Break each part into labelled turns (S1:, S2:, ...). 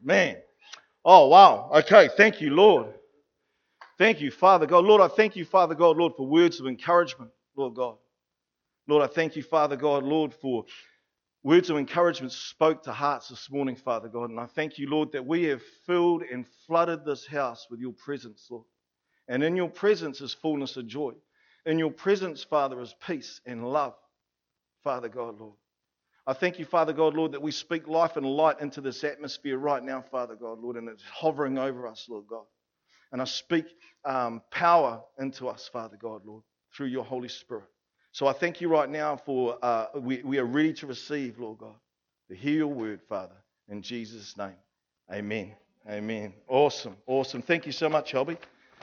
S1: Man. Oh, wow. Okay. Thank you, Lord. Thank you, Father God. Lord, I thank you, Father God, Lord, for words of encouragement, Lord God. Lord, I thank you, Father God, Lord, for words of encouragement spoke to hearts this morning, Father God. And I thank you, Lord, that we have filled and flooded this house with your presence, Lord. And in your presence is fullness of joy. In your presence, Father, is peace and love, Father God, Lord. I thank you, Father God, Lord, that we speak life and light into this atmosphere right now, Father God, Lord, and it's hovering over us, Lord God. And I speak power into us, Father God, Lord, through your Holy Spirit. So I thank you right now for we are ready to receive, Lord God, to hear your word, Father, in Jesus' name. Amen. Amen. Awesome. Awesome. Thank you so much, Helby.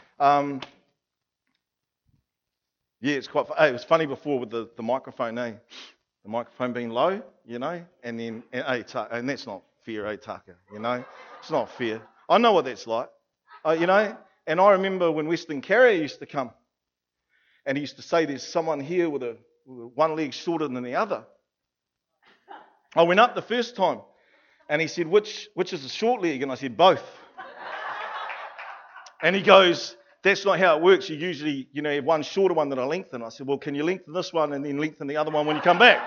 S1: Yeah, it's quite. Hey, it was funny before with the microphone, eh? The microphone being low, and then and that's not fair, Taka. It's not fair. I know what that's like, And I remember when Western Carrier used to come, and he used to say, "There's someone here with one leg shorter than the other." I went up the first time, and he said, "Which is the short leg?" And I said, "Both." And he goes, "That's not how it works. You usually, have one shorter one that I lengthen." I said, "Well, can you lengthen this one and then lengthen the other one when you come back?"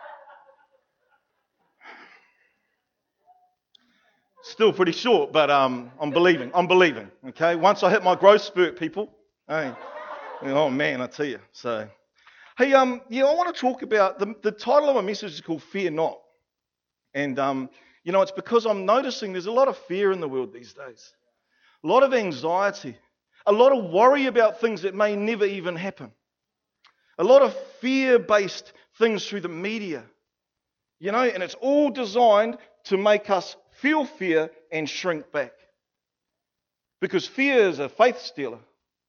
S1: Still pretty short, but I'm believing. Okay, once I hit my growth spurt, people. Hey, oh man, I tell you. So, hey, I want to talk about the title of my message is called "Fear Not," and it's because I'm noticing there's a lot of fear in the world these days, a lot of anxiety, a lot of worry about things that may never even happen, a lot of fear-based things through the media, and it's all designed to make us feel fear and shrink back. Because fear is a faith stealer.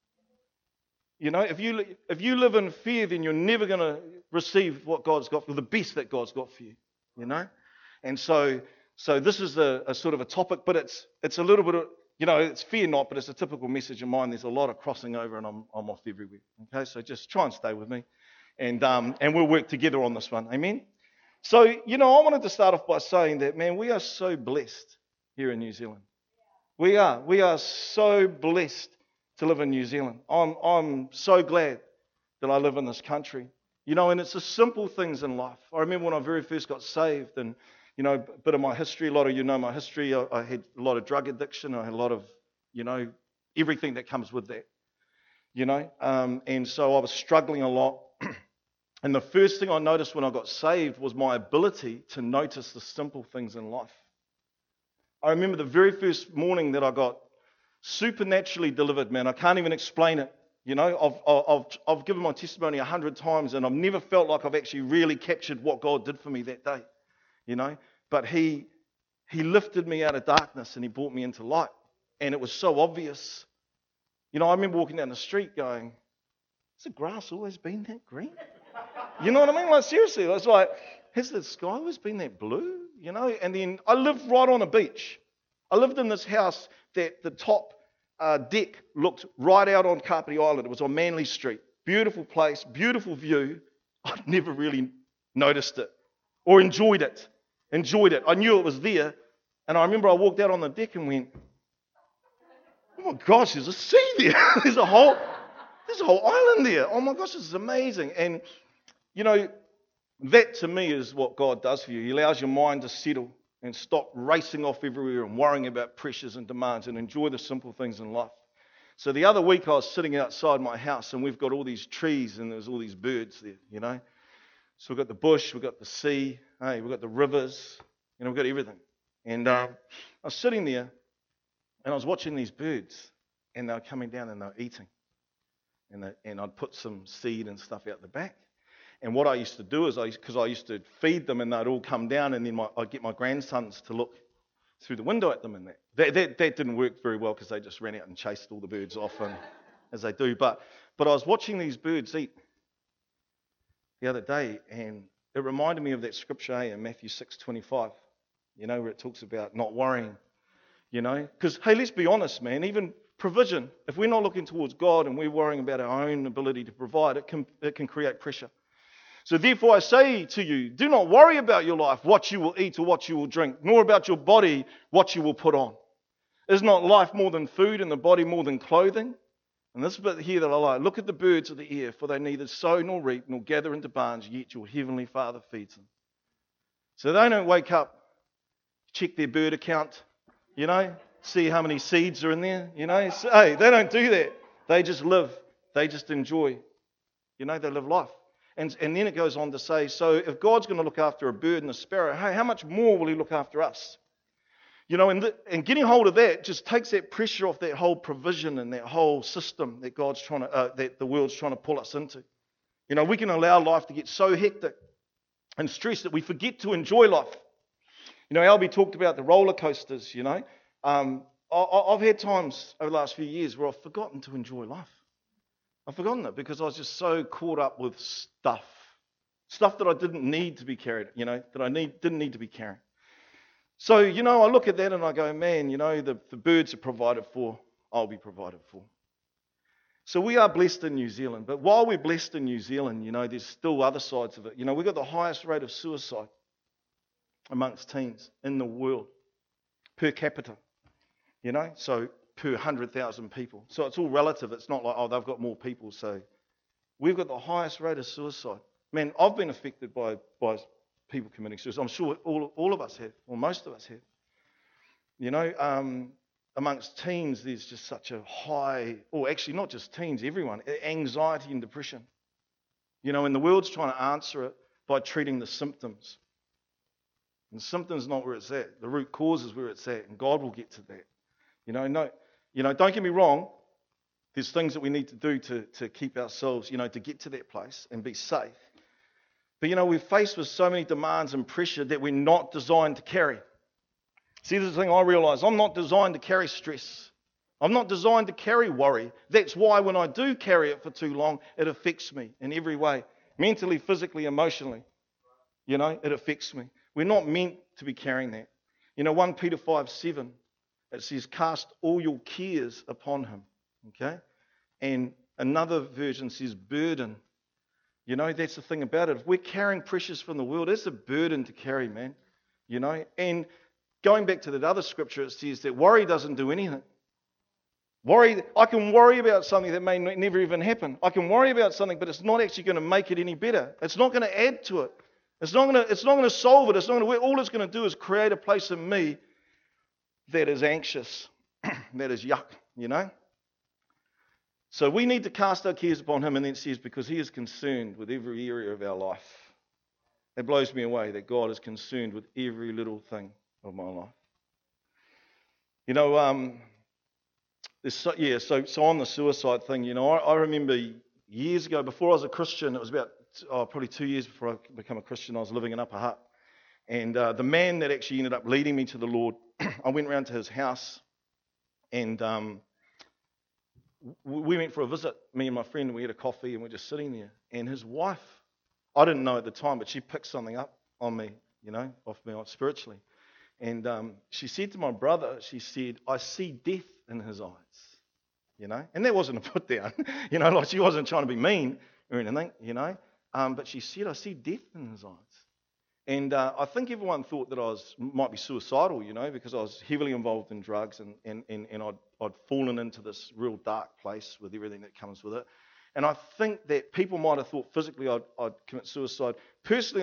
S1: If you live in fear, then you're never going to receive what God's got for the best that God's got for you. And so this is a sort of a topic, but it's a little bit of, it's fear not, but it's a typical message of mine. There's a lot of crossing over, and I'm off everywhere. Okay, so just try and stay with me, and we'll work together on this one. Amen. So I wanted to start off by saying that, man, we are so blessed here in New Zealand. We are so blessed to live in New Zealand. I'm so glad that I live in this country. And it's the simple things in life. I remember when I very first got saved, and a bit of my history. A lot of you know my history. I had a lot of drug addiction. I had a lot of, everything that comes with that. And so I was struggling a lot. And the first thing I noticed when I got saved was my ability to notice the simple things in life. I remember the very first morning that I got supernaturally delivered, man. I can't even explain it. I've given my testimony 100 times, and I've never felt like I've actually really captured what God did for me that day. But He lifted me out of darkness and He brought me into light. And it was so obvious. I remember walking down the street going, "Has the grass always been that green?" You know what I mean? Like, seriously, I was like, has the sky always been that blue? And then I lived right on a beach. I lived in this house that the top deck looked right out on Kapiti Island. It was on Manly Street. Beautiful place, beautiful view. I'd never really noticed it or enjoyed it. I knew it was there. And I remember I walked out on the deck and went, "Oh my gosh, there's a sea there." There's a whole island there. Oh my gosh, this is amazing. And that to me is what God does for you. He allows your mind to settle and stop racing off everywhere and worrying about pressures and demands and enjoy the simple things in life. So the other week I was sitting outside my house, and we've got all these trees and there's all these birds there, So we've got the bush, we've got the sea, we've got the rivers, we've got everything. And I was sitting there and I was watching these birds, and they were coming down and they were eating. And I'd put some seed and stuff out the back. And what I used to do is, because I used to feed them, and they'd all come down, and then I'd get my grandsons to look through the window at them, and that didn't work very well because they just ran out and chased all the birds off, and, as they do. But I was watching these birds eat the other day, and it reminded me of that scripture in Matthew 6:25, where it talks about not worrying, Because, hey, let's be honest, man, even provision, if we're not looking towards God and we're worrying about our own ability to provide, it can create pressure. So therefore I say to you, do not worry about your life, what you will eat or what you will drink, nor about your body, what you will put on. Is not life more than food and the body more than clothing? And this bit here that I like, look at the birds of the air, for they neither sow nor reap nor gather into barns, yet your heavenly Father feeds them. So they don't wake up, check their bird account, see how many seeds are in there, So, hey, they don't do that. They just live. They just enjoy. They live life. And then it goes on to say, so if God's going to look after a bird and a sparrow, hey, how much more will he look after us? And getting hold of that just takes that pressure off that whole provision and that whole system that that the world's trying to pull us into. We can allow life to get so hectic and stressed that we forget to enjoy life. Albie talked about the roller coasters, I've had times over the last few years where I've forgotten to enjoy life. I've forgotten it because I was just so caught up with stuff that I didn't need to be carried, that I didn't need to be carrying. So, I look at that and I go, man, the birds are provided for, I'll be provided for. So we are blessed in New Zealand, but while we're blessed in New Zealand, there's still other sides of it. We've got the highest rate of suicide amongst teens in the world per capita, so per 100,000 people. So it's all relative. It's not like, they've got more people. So we've got the highest rate of suicide. Man, I've been affected by people committing suicide. I'm sure all of us have, or most of us have. Amongst teens, there's just such a high, or actually not just teens, everyone, anxiety and depression. And the world's trying to answer it by treating the symptoms. And the symptoms not where it's at. The root cause is where it's at, and God will get to that. Don't get me wrong. There's things that we need to do to keep ourselves, to get to that place and be safe. But, we're faced with so many demands and pressure that we're not designed to carry. See, this is the thing I realise. I'm not designed to carry stress. I'm not designed to carry worry. That's why when I do carry it for too long, it affects me in every way. Mentally, physically, emotionally. It affects me. We're not meant to be carrying that. 1 Peter 5:7, it says, cast all your cares upon him. Okay? And another version says burden. That's the thing about it. If we're carrying pressures from the world, it's a burden to carry, man. And going back to that other scripture, it says that worry doesn't do anything. I can worry about something that may never even happen. I can worry about something, but it's not actually going to make it any better. It's not going to add to it. It's not going to solve it. It's not going to. All it's going to do is create a place in me that is anxious, that is yuck. So we need to cast our cares upon him, and then it says, because he is concerned with every area of our life. It blows me away that God is concerned with every little thing of my life. So on the suicide thing, I remember years ago, before I was a Christian, it was about probably 2 years before I became a Christian, I was living in Upper Hutt. And the man that actually ended up leading me to the Lord, I went round to his house, and we went for a visit, me and my friend, and we had a coffee, and we're just sitting there. And his wife, I didn't know at the time, but she picked something up on me, off me spiritually. And she said to my brother, she said, I see death in his eyes, And that wasn't a put down, like she wasn't trying to be mean or anything, But she said, I see death in his eyes. And I think everyone thought that I might be suicidal, because I was heavily involved in drugs and I'd fallen into this real dark place with everything that comes with it. And I think that people might have thought physically I'd commit suicide. Personally,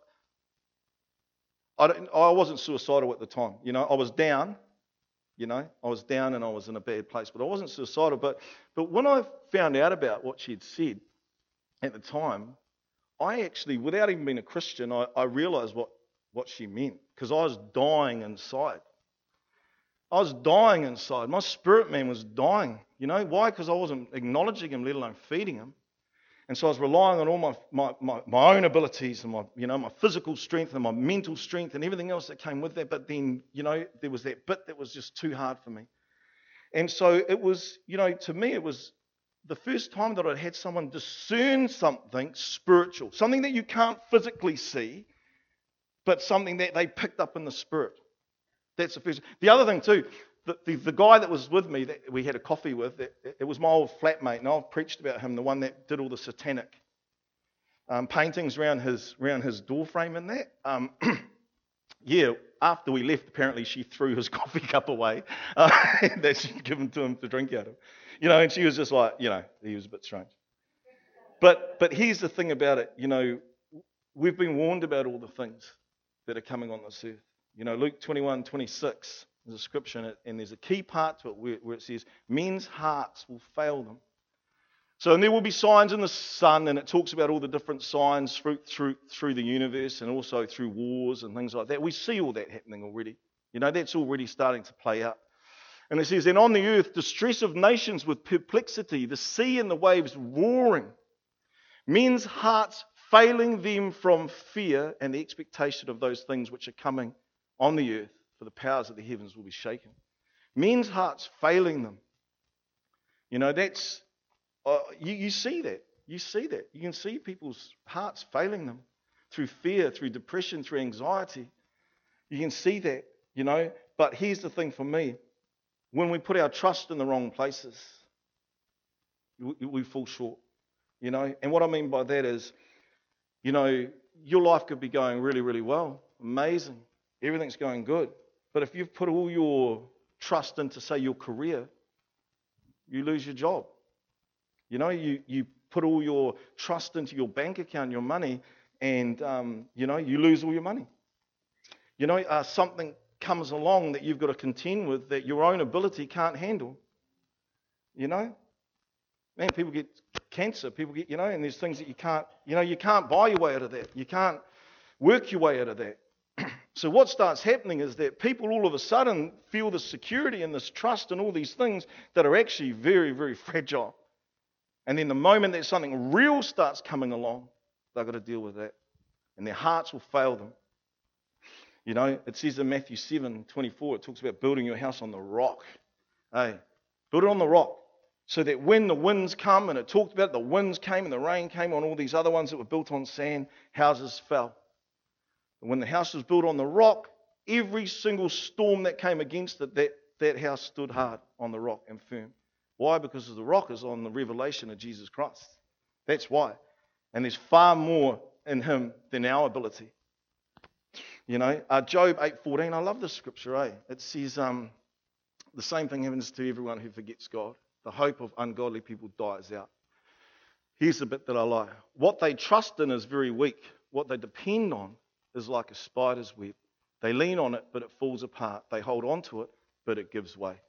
S1: I wasn't suicidal at the time. I was down. I was down and I was in a bad place, but I wasn't suicidal. But when I found out about what she'd said at the time, I actually, without even being a Christian, I realised what she meant, because I was dying inside. I was dying inside. My spirit man was dying. Why? Because I wasn't acknowledging him, let alone feeding him. And so I was relying on all my own abilities and my physical strength and my mental strength and everything else that came with that. But then, there was that bit that was just too hard for me. And so it was, to me, it was the first time that I'd had someone discern something spiritual, something that you can't physically see, but something that they picked up in the spirit. That's the first. The other thing too, the guy that was with me, that we had a coffee with, it was my old flatmate, and I've preached about him, the one that did all the satanic paintings around his door frame and that. Yeah, after we left, apparently she threw his coffee cup away that she'd given to him to drink out of. And she was just like, he was a bit strange. But here's the thing about it, we've been warned about all the things that are coming on this earth. Luke 21:26, there's a scripture and there's a key part to it where it says, men's hearts will fail them. So, and there will be signs in the sun, and it talks about all the different signs through the universe and also through wars and things like that. We see all that happening already. That's already starting to play out. And it says, and on the earth, distress of nations with perplexity, the sea and the waves roaring, men's hearts failing them from fear and the expectation of those things which are coming on the earth, for the powers of the heavens will be shaken. Men's hearts failing them. That's... You see that. You see that. You can see people's hearts failing them through fear, through depression, through anxiety. You can see that, But here's the thing for me. When we put our trust in the wrong places, we fall short, And what I mean by that is, your life could be going really, really well. Amazing. Everything's going good. But if you've put all your trust into, say, your career, you lose your job. You put all your trust into your bank account, your money, and, you lose all your money. Something comes along that you've got to contend with that your own ability can't handle. Man, people get cancer, people get, and there's things that you can't buy your way out of that. You can't work your way out of that. So what starts happening is that people all of a sudden feel this security and this trust and all these things that are actually very, very fragile. And then the moment that something real starts coming along, they've got to deal with that. And their hearts will fail them. It says in Matthew 7:24, it talks about building your house on the rock. Hey, build it on the rock. So that when the winds come, and it talked about the winds came and the rain came on all these other ones that were built on sand, houses fell. And when the house was built on the rock, every single storm that came against it, that house stood hard on the rock and firm. Why? Because the rock is on the revelation of Jesus Christ. That's why. And there's far more in him than our ability. Job 8:14, I love this scripture, It says, the same thing happens to everyone who forgets God. The hope of ungodly people dies out. Here's the bit that I like. What they trust in is very weak. What they depend on is like a spider's web. They lean on it, but it falls apart. They hold on to it, but it gives way.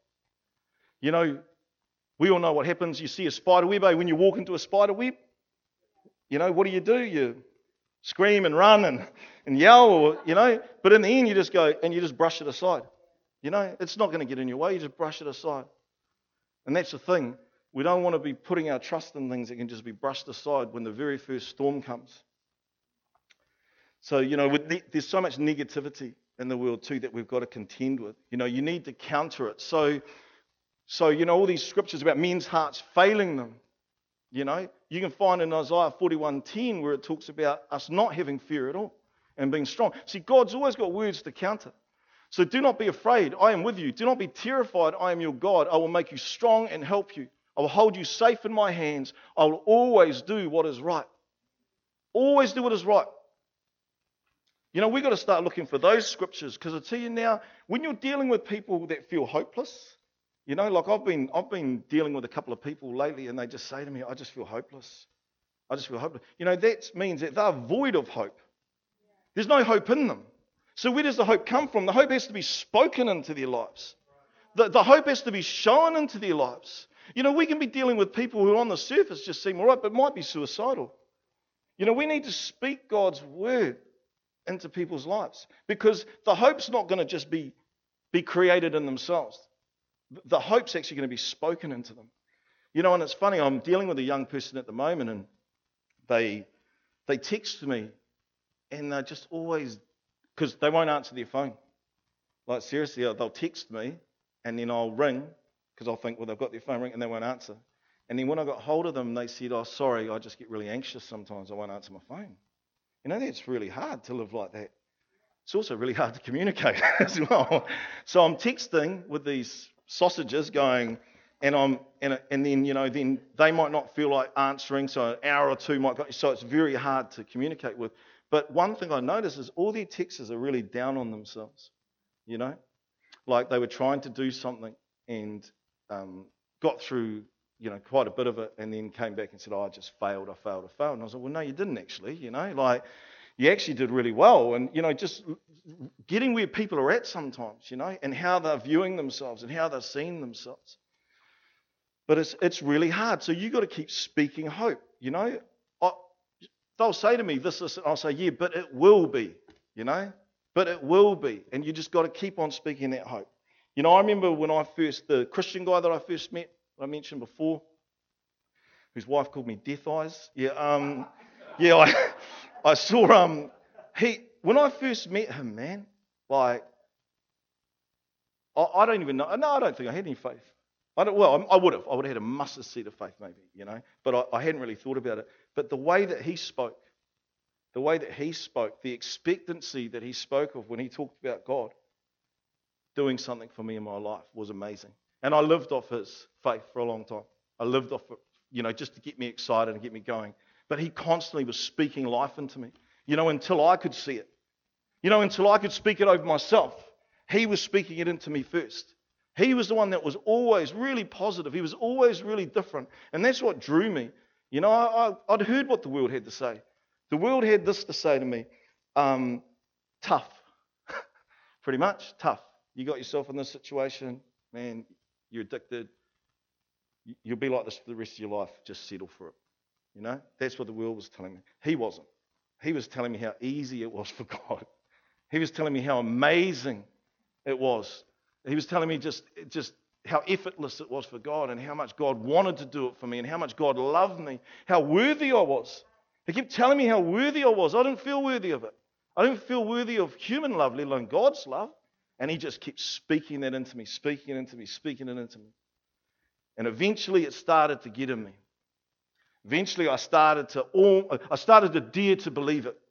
S1: We all know what happens. You see a spider web, when you walk into a spider web, what do? You scream and run and yell, but in the end you just go and you just brush it aside. It's not going to get in your way, you just brush it aside. And that's the thing. We don't want to be putting our trust in things that can just be brushed aside when the very first storm comes. So, there's so much negativity in the world too that we've got to contend with. You need to counter it. So, all these scriptures about men's hearts failing them, you can find in Isaiah 41:10 where it talks about us not having fear at all and being strong. See, God's always got words to counter. So do not be afraid. I am with you. Do not be terrified. I am your God. I will make you strong and help you. I will hold you safe in my hands. I will always do what is right. Always do what is right. We've got to start looking for those scriptures, because I tell you now, when you're dealing with people that feel hopeless, like I've been dealing with a couple of people lately, and they just say to me, I just feel hopeless. I just feel hopeless. That means that they're void of hope. There's no hope in them. So where does the hope come from? The hope has to be spoken into their lives. The hope has to be shown into their lives. We can be dealing with people who on the surface just seem all right, but might be suicidal. We need to speak God's word into people's lives, because the hope's not going to just be created in themselves. The hope's actually going to be spoken into them. And it's funny, I'm dealing with a young person at the moment, and they text me, and they're just always, because they won't answer their phone. Like seriously, they'll text me, and then I'll ring, because I'll think, well, they've got their phone ring, and they won't answer. And then when I got hold of them, they said, oh, sorry, I just get really anxious sometimes. I won't answer my phone. That's really hard to live like that. It's also really hard to communicate as well. So I'm texting with these sausages going, and then then they might not feel like answering, so an hour or two might go, so it's very hard to communicate with. But one thing I noticed is all their texters are really down on themselves, like they were trying to do something and got through quite a bit of it, and then came back and said, I just failed. And I was like, well, no, you didn't actually, like you actually did really well. And just getting where people are at sometimes, and how they're viewing themselves and how they're seeing themselves. But it's really hard. So you got to keep speaking hope. They'll say to me this, and I'll say, yeah, but it will be. But it will be, and you just got to keep on speaking that hope. I remember when the Christian guy that I first met, I mentioned before, whose wife called me Death Eyes. Yeah, I saw when I first met him, man, like I don't even know. No, I don't think I had any faith. I would have had a mustard seed of faith maybe, but I hadn't really thought about it. But the way that he spoke, the expectancy that he spoke of when he talked about God doing something for me in my life was amazing. And I lived off his faith for a long time. I lived off it, just to get me excited and get me going. But he constantly was speaking life into me, until I could see it. Until I could speak it over myself. He was speaking it into me first. He was the one that was always really positive. He was always really different. And that's what drew me. I'd heard what the world had to say. The world had this to say to me, tough. Pretty much, tough. You got yourself in this situation, man, you're addicted. You'll be like this for the rest of your life. Just settle for it. That's what the world was telling me. He wasn't. He was telling me how easy it was for God. He was telling me how amazing it was. He was telling me just how effortless it was for God, and how much God wanted to do it for me, and how much God loved me, how worthy I was. He kept telling me how worthy I was. I didn't feel worthy of it. I didn't feel worthy of human love, let alone God's love. And he just kept speaking that into me, speaking it into me. And eventually it started to get in me. Eventually I started to dare to believe it,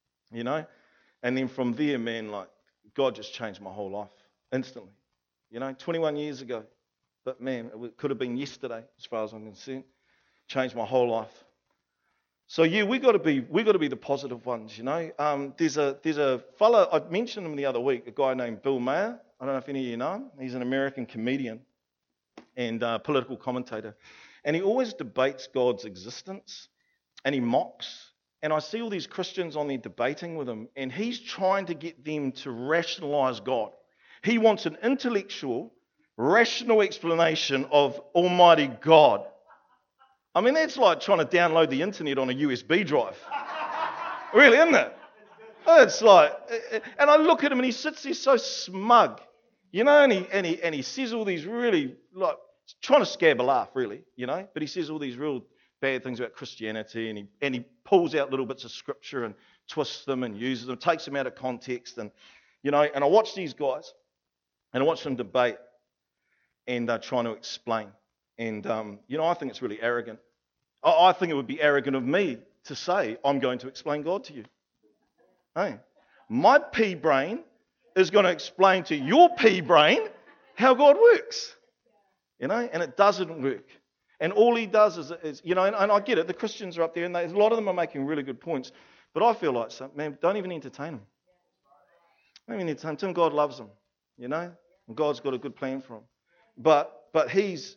S1: And then from there, man, like God just changed my whole life instantly. 21 years ago. But man, it could have been yesterday as far as I'm concerned. Changed my whole life. So yeah, we got to be the positive ones, There's a fella, I mentioned him the other week, a guy named Bill Maher. I don't know if any of you know him. He's an American comedian and political commentator, and he always debates God's existence, and he mocks. And I see all these Christians on there debating with him, and he's trying to get them to rationalize God. He wants an intellectual, rational explanation of Almighty God. I mean, that's like trying to download the internet on a USB drive. Really, isn't it? It's like, and I look at him and he sits there so smug, and he says all these really, like, trying to scab a laugh, really, but he says all these real bad things about Christianity, and he pulls out little bits of scripture and twists them and uses them, takes them out of context, and I watch these guys, and I watch them debate, and trying to explain, and I think it's really arrogant. I think it would be arrogant of me to say, I'm going to explain God to you. Hey, my pea brain is going to explain to your pea brain how God works. And it doesn't work. And all he does is and I get it, the Christians are up there, and a lot of them are making really good points. But I feel like, man, don't even entertain them. Don't even entertain them. Tell them God loves them, and God's got a good plan for them. But there's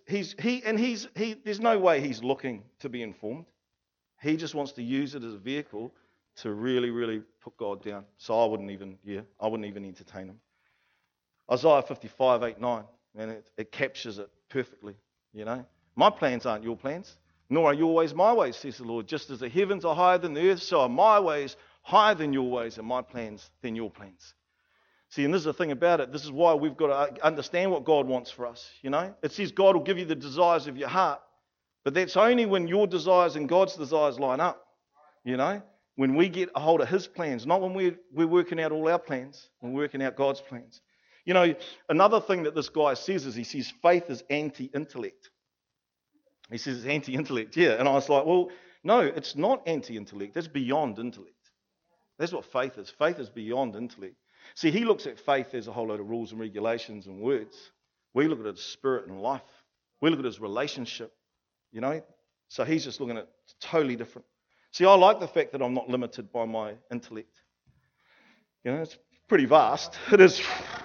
S1: no way he's looking to be informed. He just wants to use it as a vehicle to really, really put God down. So I wouldn't even entertain him. Isaiah 55, 8, 9, and it captures it perfectly, My plans aren't your plans, nor are your ways my ways, says the Lord. Just as the heavens are higher than the earth, so are my ways higher than your ways, and my plans than your plans. See, and this is the thing about it. This is why we've got to understand what God wants for us, It says God will give you the desires of your heart, but that's only when your desires and God's desires line up, When we get a hold of his plans, not when we're working out all our plans, when we're working out God's plans. Another thing that this guy says is he says faith is anti-intellect. He says it's anti-intellect, yeah. And I was like, well, no, it's not anti-intellect. That's beyond intellect. That's what faith is. Faith is beyond intellect. See, he looks at faith as a whole load of rules and regulations and words. We look at it as spirit and life. We look at his relationship, you know. So he's just looking at it totally different. See, I like the fact that I'm not limited by my intellect. You know, it's pretty vast. It is.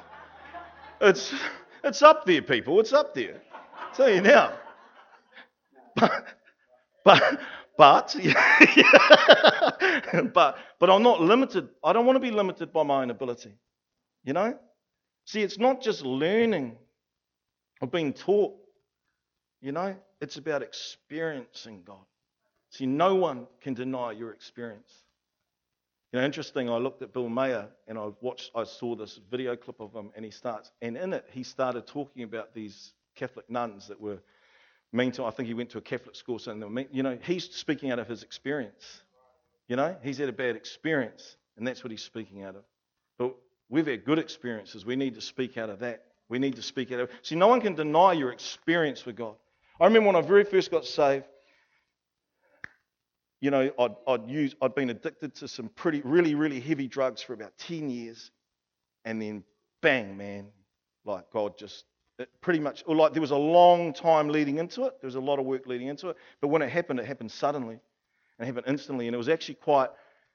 S1: It's up there, people. It's up there. I'll tell you now. But but I'm not limited. I don't want to be limited by my own ability. You know? See, it's not just learning or being taught. You know? It's about experiencing God. See, no one can deny your experience. You know, interesting, I looked at Bill Maher and I saw this video clip of him, and in it he started talking about these Catholic nuns that were mean to, I think he went to a Catholic school, so you know, he's speaking out of his experience. You know, he's had a bad experience, and that's what he's speaking out of. But we've had good experiences. We need to speak out of that. We need to speak out of it. See, no one can deny your experience with God. I remember when I very first got saved, you know, I'd been addicted to some really heavy drugs for about 10 years, and then bang, man, like God just, pretty much, or like there was a long time leading into it. There was a lot of work leading into it. But when it happened suddenly. And it happened instantly. And it was actually quite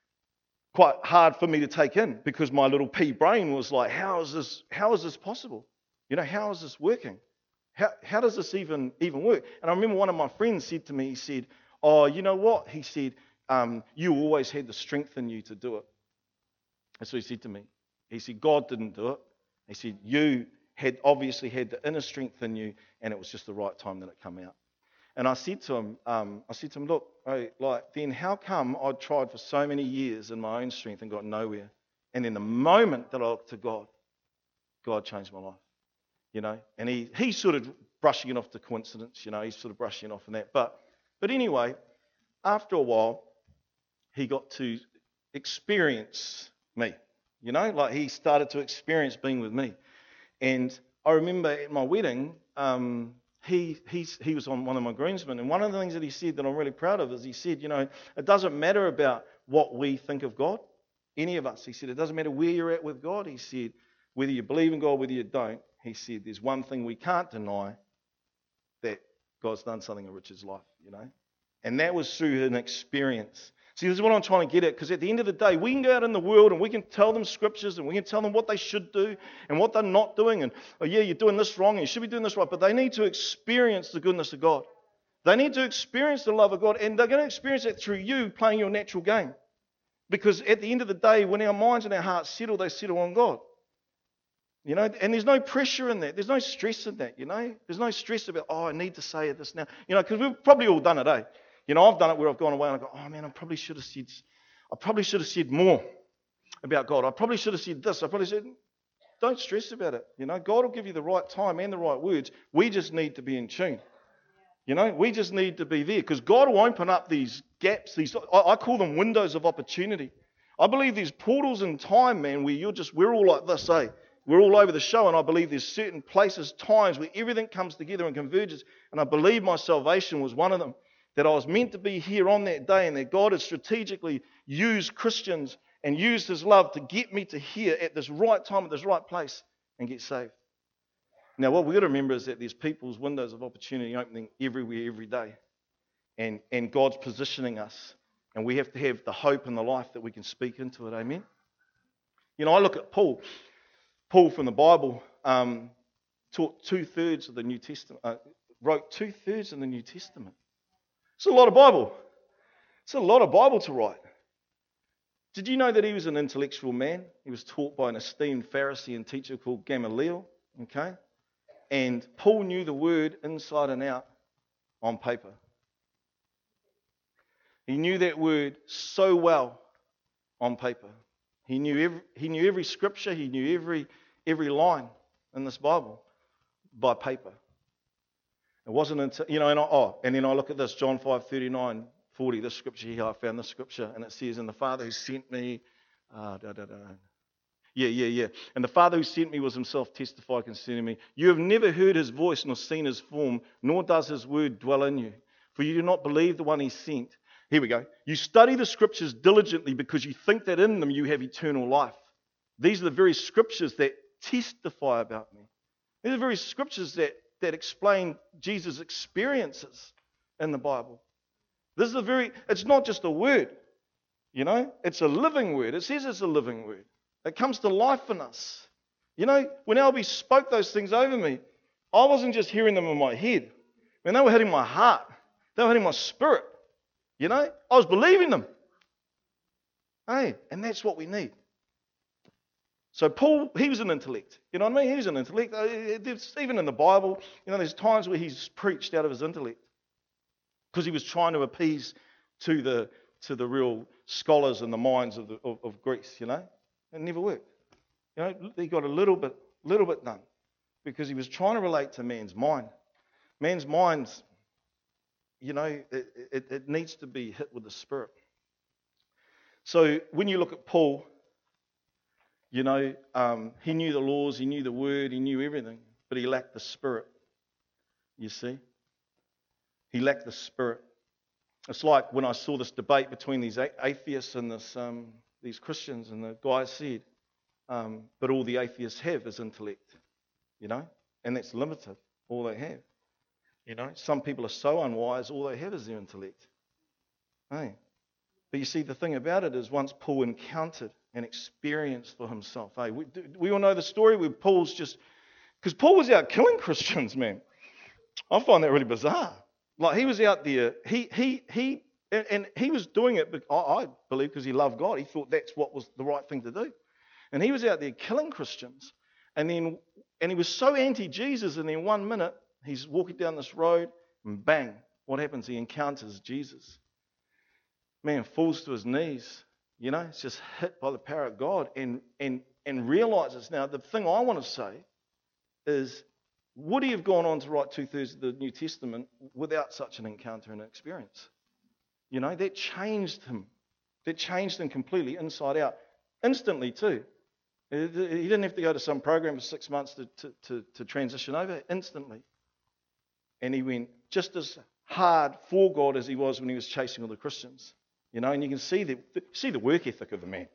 S1: hard for me to take in, because my little pea brain was like, how is this possible? You know, how is this working? How does this even work? And I remember one of my friends said to me, he said, oh, you know what? He said, you always had the strength in you to do it. That's what he said to me. He said, God didn't do it. He said, you obviously had the inner strength in you, and it was just the right time that it come out. And I said to him, look, then how come I tried for so many years in my own strength and got nowhere? And then the moment that I looked to God, God changed my life, you know. And he's sort of brushing it off to coincidence, you know. He's sort of brushing it off in that. But anyway, after a while, he got to experience me, you know. Like he started to experience being with me. And I remember at my wedding, he was on one of my groomsmen, and one of the things that he said that I'm really proud of is he said, you know, it doesn't matter about what we think of God, any of us. He said, it doesn't matter where you're at with God. He said, whether you believe in God, whether you don't. He said, there's one thing we can't deny, that God's done something in Richard's life, you know. And that was through an experience. See, this is what I'm trying to get at, because at the end of the day, we can go out in the world and we can tell them scriptures and we can tell them what they should do and what they're not doing. And, oh yeah, you're doing this wrong and you should be doing this right. But they need to experience the goodness of God. They need to experience the love of God. And they're going to experience it through you playing your natural game. Because at the end of the day, when our minds and our hearts settle, they settle on God. You know, and there's no pressure in that. There's no stress in that, you know. There's no stress about, oh, I need to say this now. You know, because we've probably all done it, eh? You know, I've done it where I've gone away and I go, oh man, I probably should have said more about God. I probably should have said this. Don't stress about it. You know, God will give you the right time and the right words. We just need to be in tune. You know, we just need to be there, because God will open up these gaps. I call them windows of opportunity. I believe there's portals in time, man, where we're all like this, eh? We're all over the show, and I believe there's certain places, times where everything comes together and converges. And I believe my salvation was one of them. That I was meant to be here on that day, and that God has strategically used Christians and used His love to get me to here at this right time, at this right place, and get saved. Now, what we've got to remember is that there's people's windows of opportunity opening everywhere, every day. And God's positioning us. And we have to have the hope and the life that we can speak into it. Amen? You know, I look at Paul. Paul from the Bible taught 2/3 of the New Testament, wrote 2/3 of the New Testament. It's a lot of Bible. It's a lot of Bible to write. Did you know that he was an intellectual man? He was taught by an esteemed Pharisee and teacher called Gamaliel. Okay? And Paul knew the word inside and out on paper. He knew that word so well on paper. He knew every scripture. He knew every line in this Bible by paper. It wasn't until, you know, and then I look at this, John 5:39, 40, this scripture here, I found this scripture, and it says, and the Father who sent me, And the Father who sent me was Himself testified concerning me. You have never heard His voice nor seen His form, nor does His word dwell in you. For you do not believe the one He sent. Here we go. You study the scriptures diligently because you think that in them you have eternal life. These are the very scriptures that testify about me. These are the very scriptures that that explain Jesus' experiences in the Bible. This is it's not just a word, it's a living word. It says it's a living word. It comes to life in us. When Albie spoke those things over me, I wasn't just hearing them in my head. They were hitting my heart. They were hitting my spirit. I was believing them. Hey, and that's what we need. So Paul, he was an intellect. You know what I mean? He was an intellect. Even in the Bible, there's times where he's preached out of his intellect because he was trying to appease to the real scholars and the minds of Greece. It never worked. He got a little bit done because he was trying to relate to man's mind. Man's minds, it needs to be hit with the Spirit. So when you look at Paul, he knew the laws, he knew the word, he knew everything, but he lacked the Spirit. You see? He lacked the Spirit. It's like when I saw this debate between these atheists and these Christians, and the guy said, but all the atheists have is intellect, and that's limited, all they have. Some people are so unwise, all they have is their intellect. Hey. But you see, the thing about it is once Paul encountered and experienced for himself, we all know the story where Paul's just, because Paul was out killing Christians, man. I find that really bizarre. Like he was out there, he was doing it, I believe, because he loved God. He thought that's what was the right thing to do. And he was out there killing Christians. And he was so anti-Jesus, and then 1 minute, he's walking down this road, and bang, what happens? He encounters Jesus. Man falls to his knees, it's just hit by the power of God and realizes. Now, the thing I want to say is, would he have gone on to write 2/3 of the New Testament without such an encounter and experience? That changed him. That changed him completely inside out, instantly too. He didn't have to go to some program for 6 months to transition over, instantly. And he went just as hard for God as he was when he was chasing all the Christians. And you can see the work ethic of the man.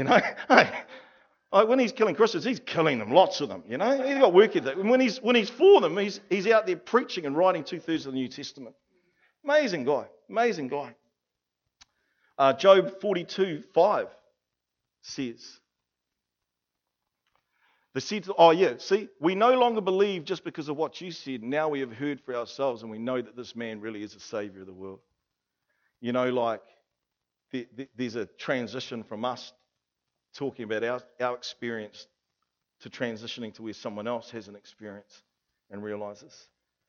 S1: When he's killing Christians, he's killing them, lots of them. He's got work ethic. And when he's for them, he's out there preaching and writing 2/3 of the New Testament. Amazing guy. Job 42:5 says, we no longer believe just because of what you said. Now we have heard for ourselves, and we know that this man really is the Savior of the world. There's a transition from us talking about our experience to transitioning to where someone else has an experience and realizes.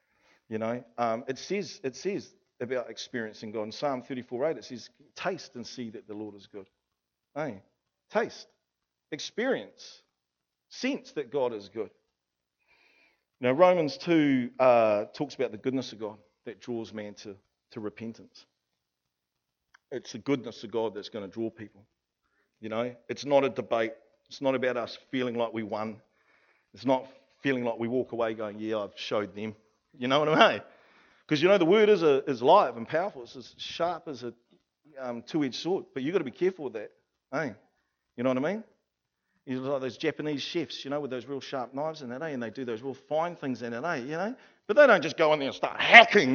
S1: It says about experiencing God. In Psalm 34:8, it says, taste and see that the Lord is good. Hey, taste, experience, sense that God is good. Now, Romans 2 talks about the goodness of God that draws man to repentance. It's the goodness of God that's going to draw people. It's not a debate. It's not about us feeling like we won. It's not feeling like we walk away going, yeah, I've showed them. You know what I mean? Because the word is live and powerful. It's as sharp as a two-edged sword. But you've got to be careful with that. Hey? You know what I mean? It's like those Japanese chefs, with those real sharp knives in it, and they do those real fine things in it, But they don't just go in there and start hacking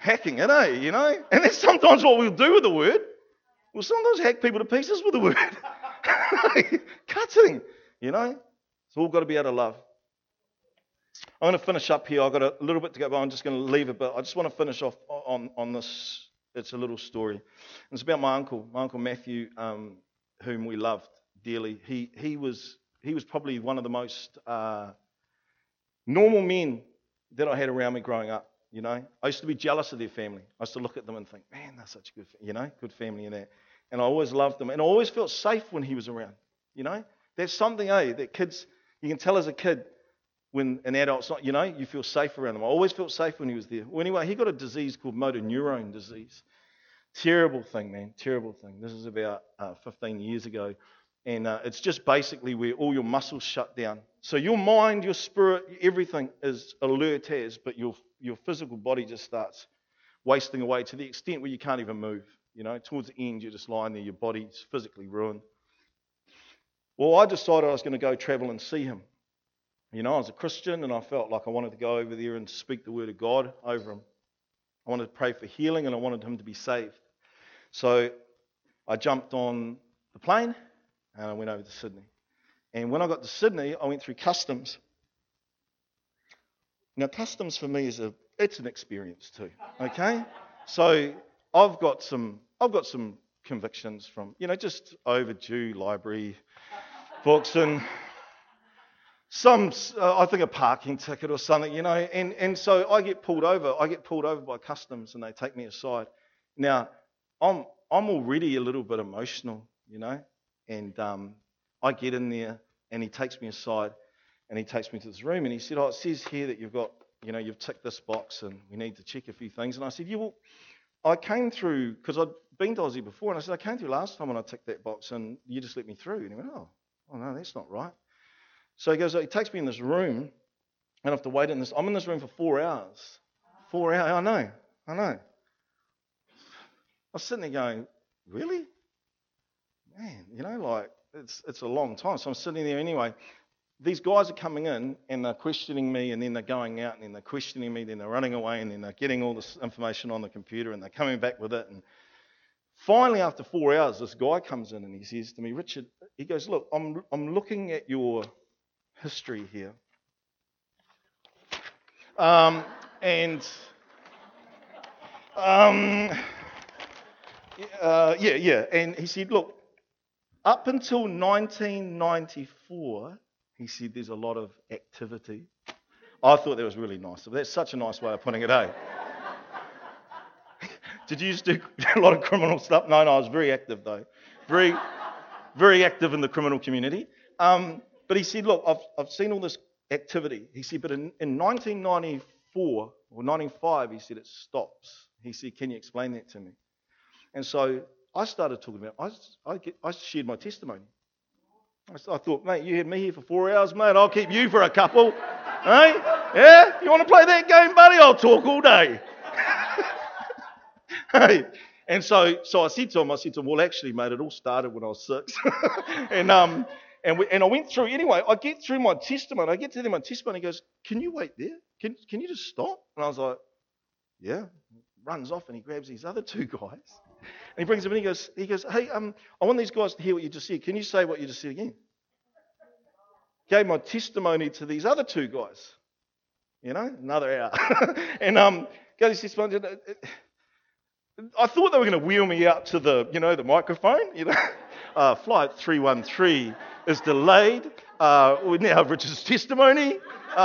S1: it, And that's sometimes what we'll do with the word. We'll sometimes hack people to pieces with the word. Cutting, It's all got to be out of love. I'm going to finish up here. I've got a little bit to go, but I'm just going to leave it. But I just want to finish off on this. It's a little story. It's about my uncle Matthew, whom we loved dearly. He was probably one of the most normal men that I had around me growing up. I used to be jealous of their family. I used to look at them and think, man, they're such a good family and that. And I always loved them. And I always felt safe when he was around. There's something, that kids, you can tell as a kid when an adult's not, you feel safe around them. I always felt safe when he was there. Well, anyway, he got a disease called motor neurone disease. Terrible thing, man. Terrible thing. This is about 15 years ago. And it's just basically where all your muscles shut down. So your mind, your spirit, everything is alert as, but your physical body just starts wasting away to the extent where you can't even move. Towards the end, you're just lying there, your body's physically ruined. Well, I decided I was going to go travel and see him. I was a Christian and I felt like I wanted to go over there and speak the word of God over him. I wanted to pray for healing and I wanted him to be saved. So I jumped on the plane and I went over to Sydney. And when I got to Sydney, I went through customs. Now, customs for me it's an experience too. Okay, so I've got some convictions from just overdue library books and some I think a parking ticket or something, and so I get pulled over by customs and they take me aside. Now I'm already a little bit emotional, and I get in there and he takes me aside and he takes me to this room and he said, it says here that you've ticked this box and we need to check a few things. And I said, yeah, well, I came through because I'd been to Aussie before, and I said, I came through last time when I ticked that box and you just let me through. And he went, oh no, that's not right. So he takes me in this room and I have to wait I'm in this room for 4 hours. 4 hours, I know. I was sitting there going, really? Man, it's a long time. So I'm sitting there anyway. These guys are coming in and they're questioning me, and then they're going out and then they're questioning me, then they're running away, and then they're getting all this information on the computer and they're coming back with it. And finally, after 4 hours, this guy comes in and he says to me, Richard, he goes, look, I'm looking at your history here. And he said, look, up until 1994, he said there's a lot of activity. I thought that was really nice. That's such a nice way of putting it, eh? Did you used to do a lot of criminal stuff? No, I was very active though. Very, very active in the criminal community. But he said, look, I've seen all this activity. He said, but in 1994 or 95, he said, it stops. He said, can you explain that to me? And so I started talking about, I shared my testimony. I thought, mate, you had me here for 4 hours, mate. I'll keep you for a couple. Hey? Yeah? You want to play that game, buddy? I'll talk all day. Hey. And so I said to him, well, actually, mate, it all started when I was 6. and I went through, anyway, I get through my testimony. I get to my testimony. He goes, can you wait there? Can you just stop? And I was like, yeah. Runs off and he grabs these other 2 guys. And he brings them in. He goes, hey, I want these guys to hear what you just said. Can you say what you just said again? Gave my testimony to these other 2 guys. Another hour. And gave this testimony. I thought they were going to wheel me out to the microphone. Flight 313 is delayed. We now have Richard's testimony.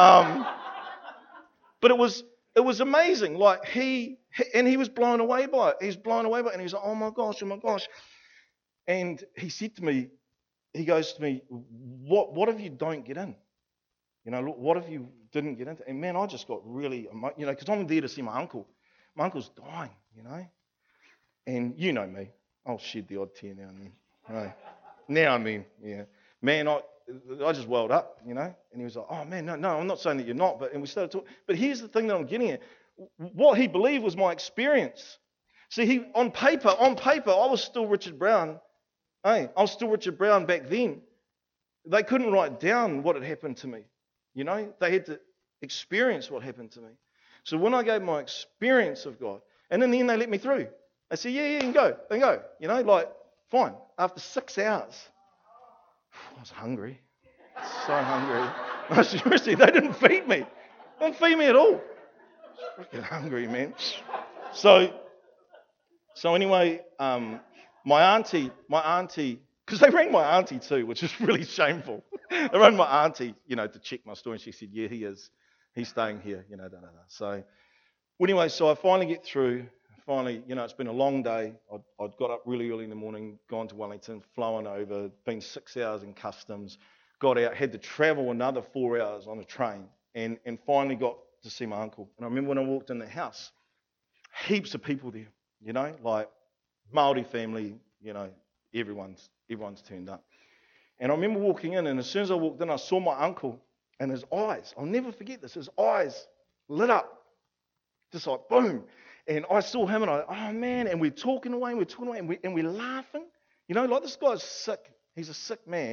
S1: But it was amazing. Like he was blown away by it. He was blown away by it. And he was like, oh my gosh. And he said to me, he goes to me, what if you don't get in? What if you didn't get into? And man, I just got really, because I'm there to see my uncle. My uncle's dying, And you know me. I'll shed the odd tear now and then. Right. Now I mean, yeah. Man, I just welled up, And he was like, oh man, no, I'm not saying that you're not. And we started talking. But here's the thing that I'm getting at. What he believed was my experience. See, on paper, I was still Richard Brown. Hey, I was still Richard Brown back then. They couldn't write down what had happened to me. They had to experience what happened to me. So when I gave my experience of God, and in the end they let me through. They said, yeah, you can go. Then go. Fine. After 6 hours, I was hungry. So hungry. Seriously, they didn't feed me. They didn't feed me at all. I was freaking hungry, man. So anyway, my auntie, because they rang my auntie too, which is really shameful. They rang my auntie, to check my story, and she said, yeah, he is. He's staying here, So anyway, so I finally get through. Finally, it's been a long day. I'd got up really early in the morning, gone to Wellington, flown over, been 6 hours in customs, got out, had to travel another 4 hours on a train, and finally got to see my uncle. And I remember when I walked in the house, heaps of people there, like Māori family, everyone's turned up. And I remember walking in, and as soon as I walked in, I saw my uncle, and his eyes, I'll never forget this, his eyes lit up, just like boom. And I saw him, and oh man, and we're talking away, and we're laughing. Like this guy's sick. He's a sick man,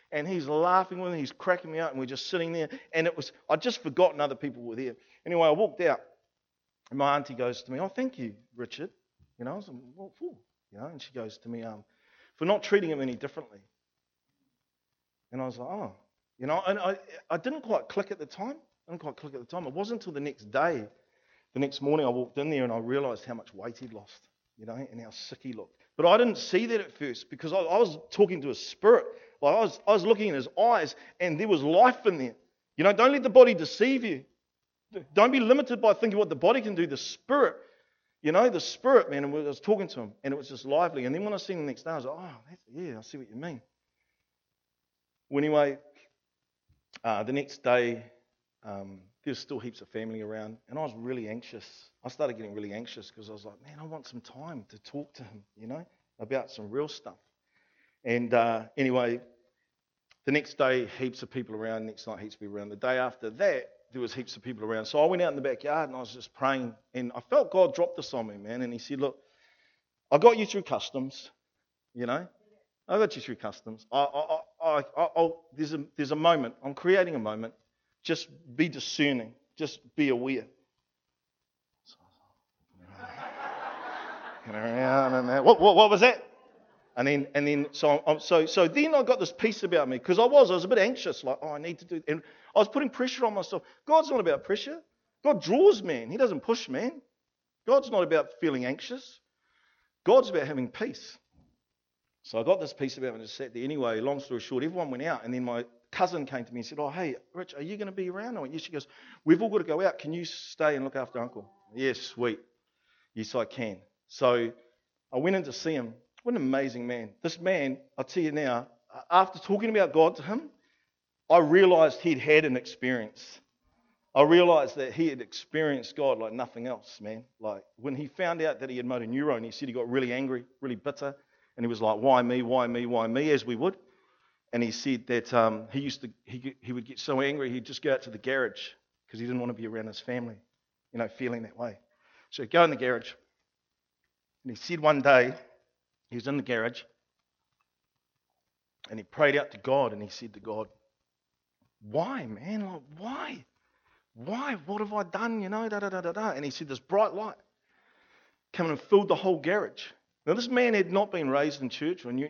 S1: And he's laughing with me, he's cracking me up, and we're just sitting there. And I'd just forgotten other people were there. Anyway, I walked out, and my auntie goes to me, "Oh, thank you, Richard." You know, I was like, "What for?" You know, and she goes to me, "For not treating him any differently." And I was like, "Oh." You know, and I didn't quite click at the time. It wasn't until the next day, the next morning, I walked in there and I realised how much weight he'd lost, you know, and how sick he looked. But I didn't see that at first because I was talking to a spirit. Like I was looking in his eyes and there was life in there. You know, don't let the body deceive you. Don't be limited by thinking what the body can do. The spirit, you know, the spirit, man, and I was talking to him and it was just lively. And then when I seen him the next day, I was like, "Oh, yeah, I see what you mean." Well, anyway, the next day, there was still heaps of family around, and I was really anxious. I started getting really anxious because I was like, "Man, I want some time to talk to him, you know, about some real stuff." And anyway, the next day, heaps of people around. Next night, heaps of people around. The day after that, there was heaps of people around. So I went out in the backyard and I was just praying, and I felt God drop this on me, man. And He said, "Look, I got you through customs, you know. I got you through customs. There's a moment. I'm creating a moment. Just be discerning. Just be aware." What was that? And then so then I got this peace about me because I was a bit anxious, like, "Oh, I need to do," and I was putting pressure on myself. God's not about pressure. God draws man. He doesn't push man. God's not about feeling anxious. God's about having peace. So I got this peace about me and just sat there. Anyway, long story short, everyone went out, and then my cousin came to me and said, "Oh, hey, Rich, are you going to be around?" I went, "Yes." She goes, "We've all got to go out. Can you stay and look after Uncle?" "Yes, sweet. Yes, I can." So I went in to see him. What an amazing man. This man, I'll tell you now, after talking about God to him, I realised he'd had an experience. I realised that he had experienced God like nothing else, man. Like when he found out that he had motor neurone, he said he got really angry, really bitter, and he was like, "Why me, why me, why me," as we would. And he said that he would get so angry he'd just go out to the garage because he didn't want to be around his family, you know, feeling that way. So he'd go in the garage, and he said one day he was in the garage, and he prayed out to God, and he said to God, "Why, man? Like, why? Why? What have I done? You know, da da da da da." And he said this bright light came and filled the whole garage. Now, this man had not been raised in church or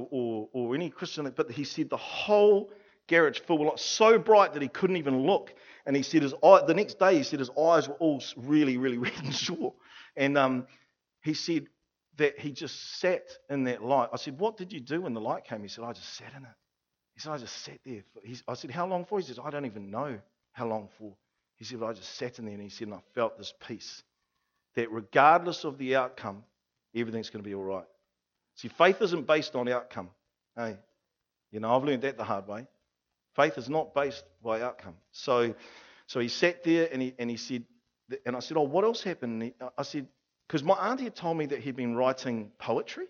S1: any Christian, but he said the whole garage filled with light, so bright that he couldn't even look. And he said the next day, he said his eyes were all really, really red and short. And he said that he just sat in that light. I said, "What did you do when the light came?" He said, "I just sat in it." He said, "I just sat there." I said, "How long for?" He says, "I don't even know how long for." He said, "But I just sat in there," and he said, "And I felt this peace that regardless of the outcome, everything's going to be all right." See, faith isn't based on outcome. Hey, you know, I've learned that the hard way. Faith is not based by outcome. So he sat there and he said, and I said, "Oh, what else happened?" I said, because my auntie had told me that he'd been writing poetry,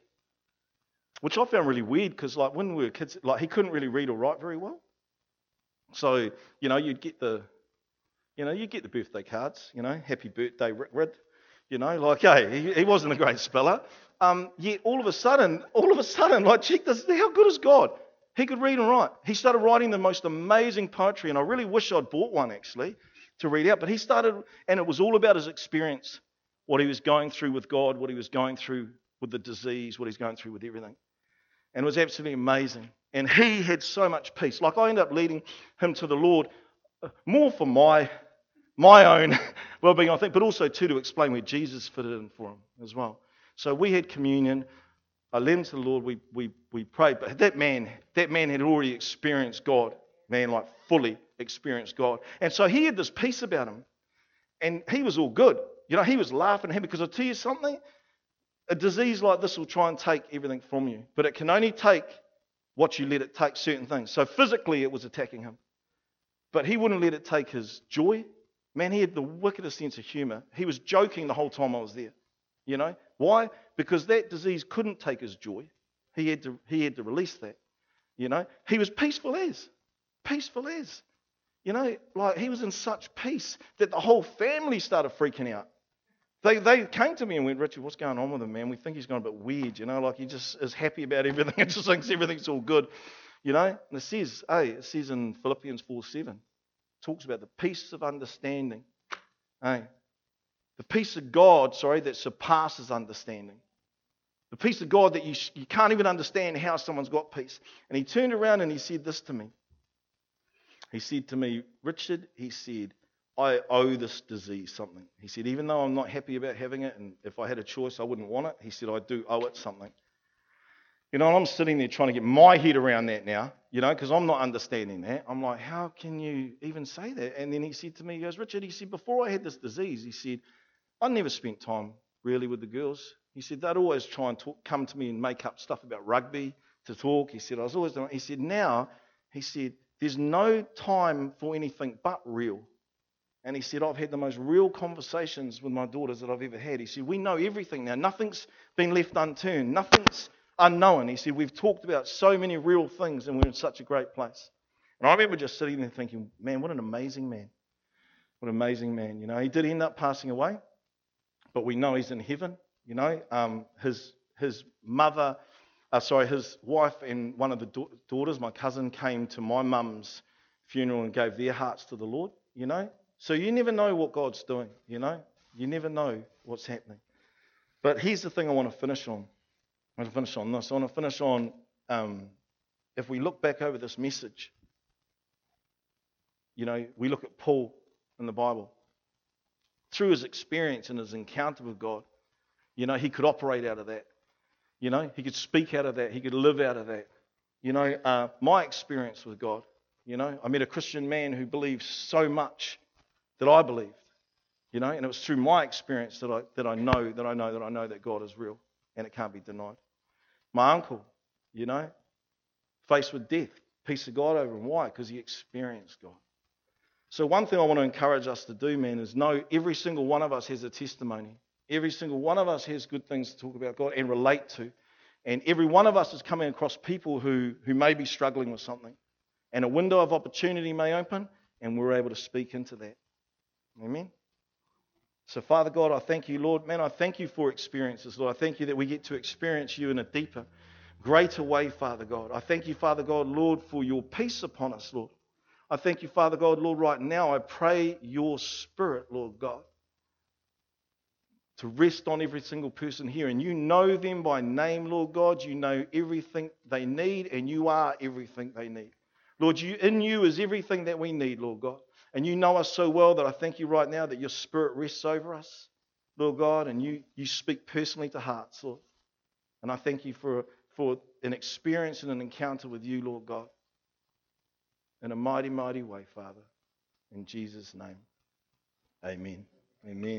S1: which I found really weird because, like, when we were kids, like, he couldn't really read or write very well. So, you know, you'd get the birthday cards, you know, "Happy birthday, Rid." You know, like, hey, he wasn't a great speller. Yet all of a sudden, like, check this, how good is God? He could read and write. He started writing the most amazing poetry, and I really wish I'd bought one, actually, to read out. But he started, and it was all about his experience, what he was going through with God, what he was going through with the disease, what he's going through with everything. And it was absolutely amazing. And he had so much peace. Like, I ended up leading him to the Lord more for my own well-being, I think, but also too to explain where Jesus fitted in for him as well. So we had communion. I led him to the Lord. We prayed. But that man had already experienced God, man, like fully experienced God. And so he had this peace about him. And he was all good. You know, he was laughing happy because I'll tell you something. A disease like this will try and take everything from you. But it can only take what you let it take, certain things. So physically it was attacking him. But he wouldn't let it take his joy. Man, he had the wickedest sense of humour. He was joking the whole time I was there. You know? Why? Because that disease couldn't take his joy. He had to release that. You know? He was peaceful as. Peaceful as. You know, like, he was in such peace that the whole family started freaking out. They came to me and went, "Richard, what's going on with him, man? We think he's gone a bit weird, you know, like he just is happy about everything and just thinks everything's all good." You know, and it says in Philippians 4:7, talks about the peace of understanding. Hey, the peace of God, that surpasses understanding. The peace of God that you can't even understand how someone's got peace. And he turned around and he said this to me. He said to me, Richard, he said, I owe this disease something. He said, even though I'm not happy about having it, and if I had a choice, I wouldn't want it, he said, I do owe it something. You know, and I'm sitting there trying to get my head around that now, you know, because I'm not understanding that. I'm like, how can you even say that? And then he said to me, he goes, Richard, he said, before I had this disease, he said, I never spent time really with the girls. He said, they'd always try and come to me and make up stuff about rugby to talk. He said, I was always doing it. He said, now, he said, there's no time for anything but real. And he said, I've had the most real conversations with my daughters that I've ever had. He said, we know everything now. Nothing's been left unturned. Nothing's unknown. He said, we've talked about so many real things and we're in such a great place. And I remember just sitting there thinking, man, what an amazing man. What an amazing man. You know, he did end up passing away, but we know he's in heaven. You know, his wife and one of the daughters, my cousin, came to my mum's funeral and gave their hearts to the Lord, you know. So you never know what God's doing, you know. You never know what's happening. But here's the thing I want to finish on. I want to finish on this. I want to finish on, if we look back over this message, you know, we look at Paul in the Bible. Through his experience and his encounter with God, you know, he could operate out of that. You know, he could speak out of that. He could live out of that. You know, my experience with God, you know, I met a Christian man who believed so much that I believed, you know, and it was through my experience that I know that God is real and it can't be denied. My uncle, you know, faced with death, peace of God over him. Why? Because he experienced God. So one thing I want to encourage us to do, man, is know every single one of us has a testimony. Every single one of us has good things to talk about God and relate to. And every one of us is coming across people who may be struggling with something. And a window of opportunity may open and we're able to speak into that. Amen? So Father God, I thank you, Lord. Man, I thank you for experiences, Lord. I thank you that we get to experience you in a deeper, greater way, Father God. I thank you, Father God, Lord, for your peace upon us, Lord. I thank you, Father God, Lord, right now I pray your Spirit, Lord God, to rest on every single person here. And you know them by name, Lord God. You know everything they need, and you are everything they need. Lord, in you is everything that we need, Lord God. And you know us so well that I thank you right now that your Spirit rests over us, Lord God, and you speak personally to hearts, Lord. And I thank you for an experience and an encounter with you, Lord God, in a mighty, mighty way, Father. In Jesus' name, amen. Amen.